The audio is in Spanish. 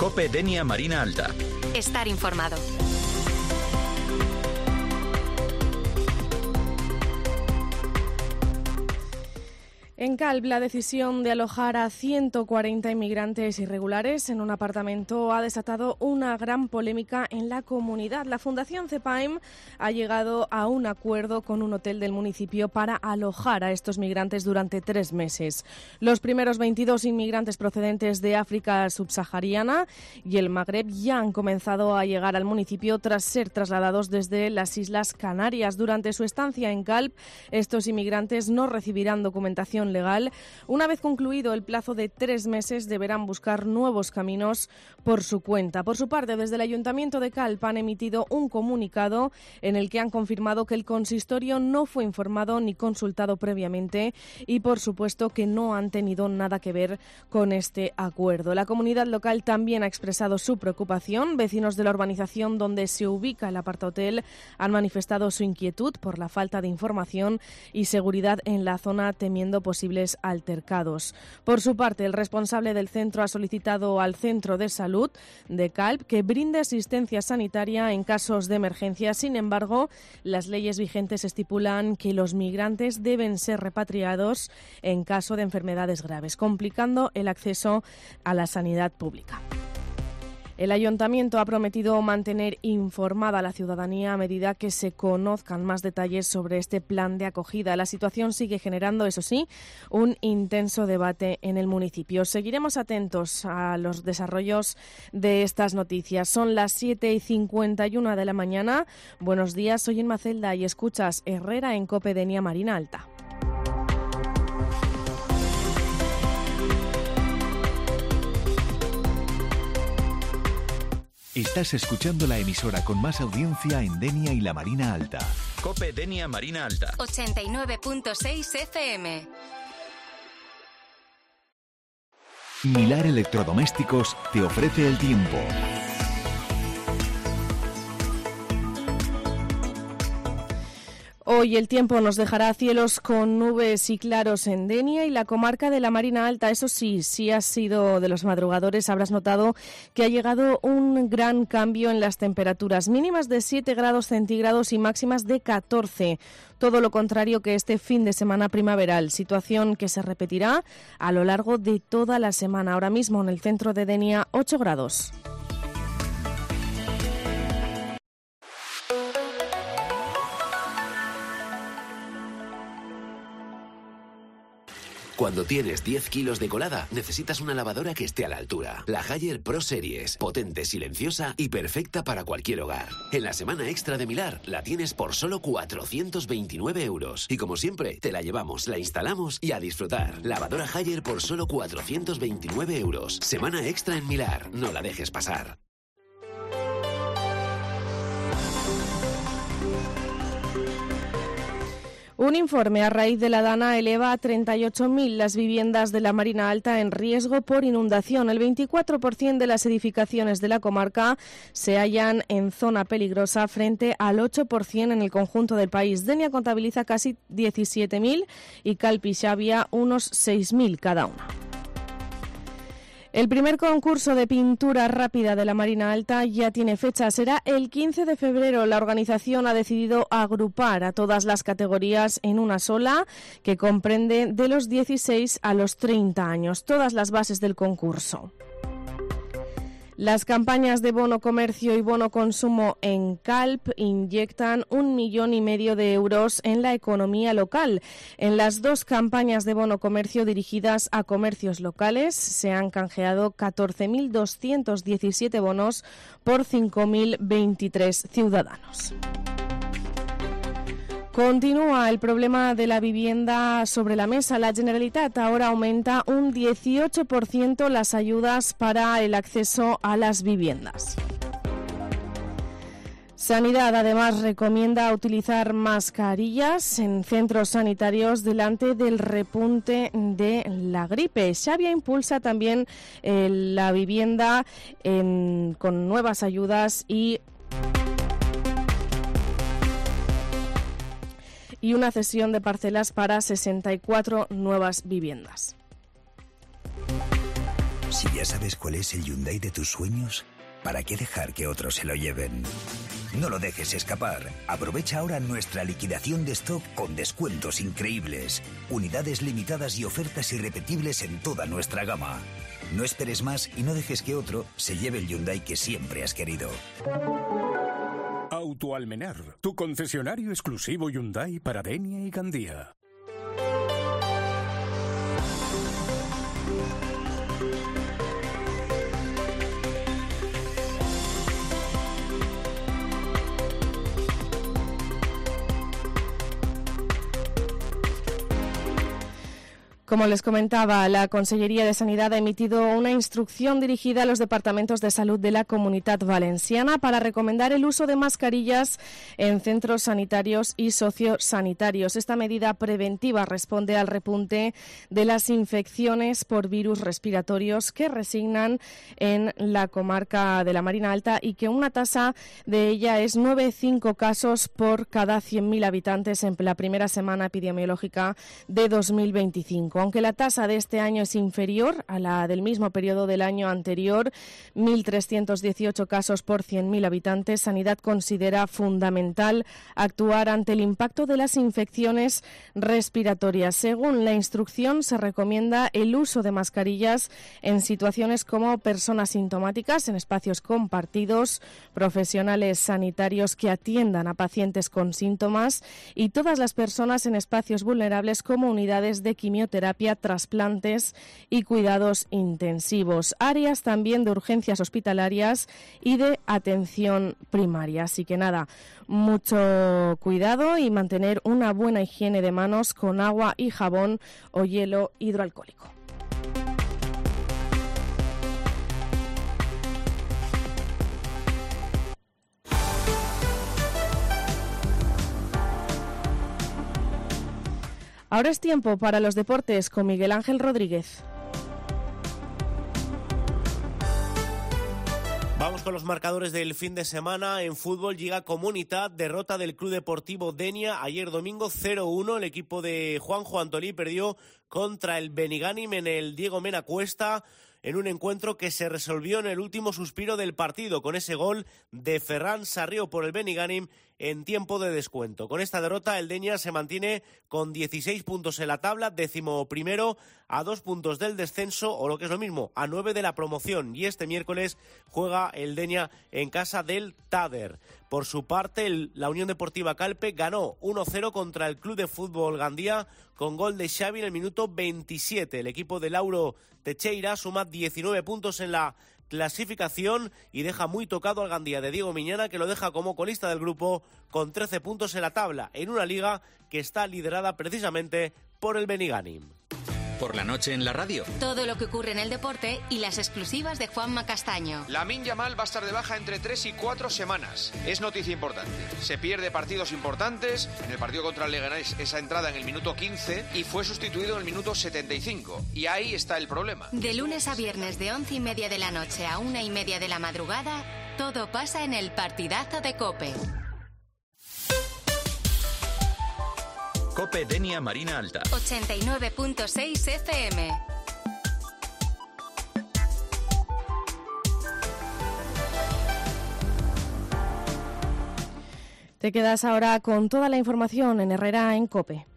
COPE Denia Marina Alta. Estar informado. En Calp, la decisión de alojar a 140 inmigrantes irregulares en un apartamento ha desatado una gran polémica en la comunidad. La Fundación CEPAIM ha llegado a un acuerdo con un hotel del municipio para alojar a estos migrantes durante 3 meses. Los primeros 22 inmigrantes procedentes de África subsahariana y el Magreb ya han comenzado a llegar al municipio tras ser trasladados desde las Islas Canarias. Durante su estancia en Calp, estos inmigrantes no recibirán documentación legal. Una vez concluido el plazo de 3 meses, deberán buscar nuevos caminos por su cuenta. Por su parte, desde el Ayuntamiento de Calp han emitido un comunicado en el que han confirmado que el consistorio no fue informado ni consultado previamente y, por supuesto, que no han tenido nada que ver con este acuerdo. La comunidad local también ha expresado su preocupación. Vecinos de la urbanización donde se ubica el apartahotel han manifestado su inquietud por la falta de información y seguridad en la zona, temiendo posibles altercados. Por su parte, el responsable del centro ha solicitado al Centro de Salud de Calp que brinde asistencia sanitaria en casos de emergencia. Sin embargo, las leyes vigentes estipulan que los migrantes deben ser repatriados en caso de enfermedades graves, complicando el acceso a la sanidad pública. El Ayuntamiento ha prometido mantener informada a la ciudadanía a medida que se conozcan más detalles sobre este plan de acogida. La situación sigue generando, eso sí, un intenso debate en el municipio. Seguiremos atentos a los desarrollos de estas noticias. Son las 7:51 de la mañana. Buenos días, soy Inma Celda y escuchas Herrera en COPE Denia Marina Alta. Estás escuchando la emisora con más audiencia en Denia y la Marina Alta. COPE Denia Marina Alta. 89.6 FM. Milar Electrodomésticos te ofrece el tiempo. Hoy el tiempo nos dejará cielos con nubes y claros en Denia y la comarca de la Marina Alta. Eso sí, si has sido de los madrugadores, habrás notado que ha llegado un gran cambio en las temperaturas mínimas de 7 grados centígrados y máximas de 14. Todo lo contrario que este fin de semana primaveral, situación que se repetirá a lo largo de toda la semana. Ahora mismo en el centro de Denia, 8 grados. Cuando tienes 10 kilos de colada, necesitas una lavadora que esté a la altura. La Haier Pro Series, potente, silenciosa y perfecta para cualquier hogar. En la semana extra de Milar la tienes por solo 429 euros. Y como siempre, te la llevamos, la instalamos y a disfrutar. Lavadora Haier por solo 429 euros. Semana extra en Milar, no la dejes pasar. Un informe a raíz de la Dana eleva a 38.000 las viviendas de la Marina Alta en riesgo por inundación. El 24% de las edificaciones de la comarca se hallan en zona peligrosa frente al 8% en el conjunto del país. Denia contabiliza casi 17.000 y Calp y Xàbia unos 6.000 cada una. El primer concurso de pintura rápida de la Marina Alta ya tiene fecha. Será el 15 de febrero. La organización ha decidido agrupar a todas las categorías en una sola, que comprende de los 16 a los 30 años. Todas las bases del concurso. Las campañas de bono comercio y bono consumo en Calp inyectan 1,5 millones de euros en la economía local. En las 2 campañas de bono comercio dirigidas a comercios locales se han canjeado 14.217 bonos por 5.023 ciudadanos. Continúa el problema de la vivienda sobre la mesa. La Generalitat ahora aumenta un 18% las ayudas para el acceso a las viviendas. Sanidad, además, recomienda utilizar mascarillas en centros sanitarios delante del repunte de la gripe. Xàbia impulsa también la vivienda con nuevas ayudas y una cesión de parcelas para 64 nuevas viviendas. Si ya sabes cuál es el Hyundai de tus sueños, ¿para qué dejar que otros se lo lleven? No lo dejes escapar. Aprovecha ahora nuestra liquidación de stock con descuentos increíbles, unidades limitadas y ofertas irrepetibles en toda nuestra gama. No esperes más y no dejes que otro se lleve el Hyundai que siempre has querido. Autoalmenar, tu concesionario exclusivo Hyundai para Denia y Gandía. Como les comentaba, la Consellería de Sanidad ha emitido una instrucción dirigida a los departamentos de salud de la Comunitat Valenciana para recomendar el uso de mascarillas en centros sanitarios y sociosanitarios. Esta medida preventiva responde al repunte de las infecciones por virus respiratorios que resignan en la comarca de la Marina Alta y que una tasa de ella es 9,5 casos por cada 100.000 habitantes en la primera semana epidemiológica de 2025. Aunque la tasa de este año es inferior a la del mismo periodo del año anterior, 1.318 casos por 100.000 habitantes, Sanidad considera fundamental actuar ante el impacto de las infecciones respiratorias. Según la instrucción, se recomienda el uso de mascarillas en situaciones como personas sintomáticas, en espacios compartidos, profesionales sanitarios que atiendan a pacientes con síntomas y todas las personas en espacios vulnerables como unidades de quimioterapia, trasplantes y cuidados intensivos, áreas también de urgencias hospitalarias y de atención primaria. Así que nada, mucho cuidado y mantener una buena higiene de manos con agua y jabón o hielo hidroalcohólico. Ahora es tiempo para los deportes con Miguel Ángel Rodríguez. Vamos con los marcadores del fin de semana. En fútbol, Lliga Comunitat, derrota del Club Deportivo Denia. Ayer domingo 0-1, el equipo de Juanjo Antolí perdió contra el Benigànim en el Diego Mena Cuesta, en un encuentro que se resolvió en el último suspiro del partido, con ese gol de Ferran Sarrió por el Benigànim en tiempo de descuento. Con esta derrota, el Denia se mantiene con 16 puntos en la tabla, 11º, a 2 puntos del descenso, o lo que es lo mismo, a 9 de la promoción. Y este miércoles juega el Denia en casa del Tader. Por su parte, la Unión Deportiva Calpe ganó 1-0 contra el Club de Fútbol Gandía, con gol de Xavi en el minuto 27. El equipo de Lauro Teixeira suma 19 puntos en la clasificación y deja muy tocado al Gandía de Diego Miñana, que lo deja como colista del grupo con 13 puntos en la tabla, en una liga que está liderada precisamente por el Benigànim. Por la noche en la radio. Todo lo que ocurre en el deporte y las exclusivas de Juanma Castaño. Lamine Yamal va a estar de baja entre 3 y 4 semanas. Es noticia importante. Se pierde partidos importantes. En el partido contra el Leganés, esa entrada en el minuto 15 y fue sustituido en el minuto 75. Y ahí está el problema. De lunes a viernes de 11:30 de la noche a 1:30 de la madrugada, todo pasa en el partidazo de COPE. COPE Denia Marina Alta. 89.6 FM. Te quedas ahora con toda la información en Herrera en COPE.